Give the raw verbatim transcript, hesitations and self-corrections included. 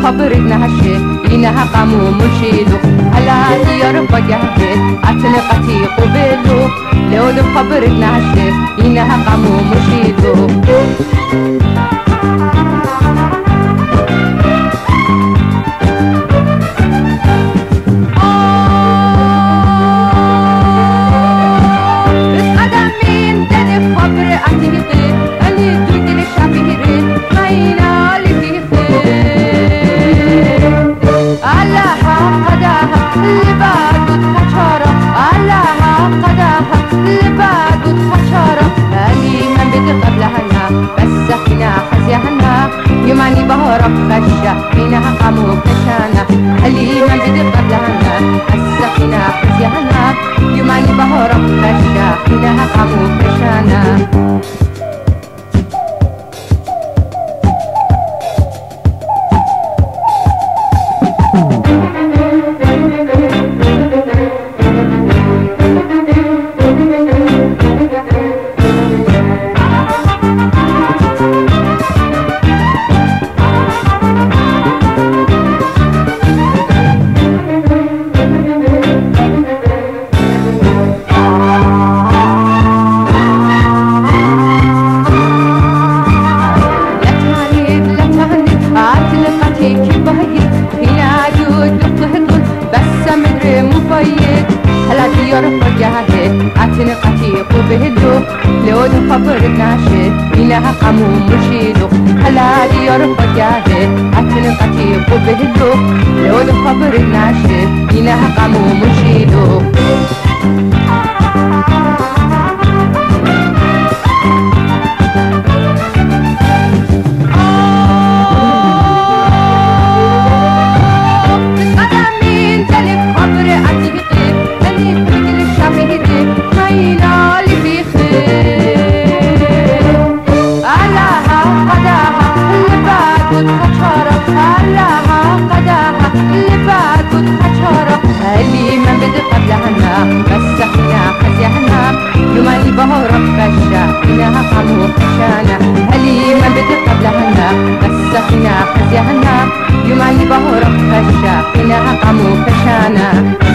خبرنا هشي إنها قاموا مشيلو هلا ديار بجهد أتنقتي قبلو لو دو خبرنا هشي إنها قاموا مشيلو يماني بهرب خشة حينها قاموا كشانا اللي ما بدي قبلها السخينة خزيانا يماني بهرب خشة حينها قاموا كشانا أتنقتي قبهدو لو خبر ناشد إنها قاموا مشيلو هلا ديار فجاهد أتنقتي قبهدو لو خبر ناشد إنها قاموا مشيلو إنها قاموا كشانا هلي ما بدي قبلها السخينة خزيانا يماني بهرب خشة إنها قاموا كشانا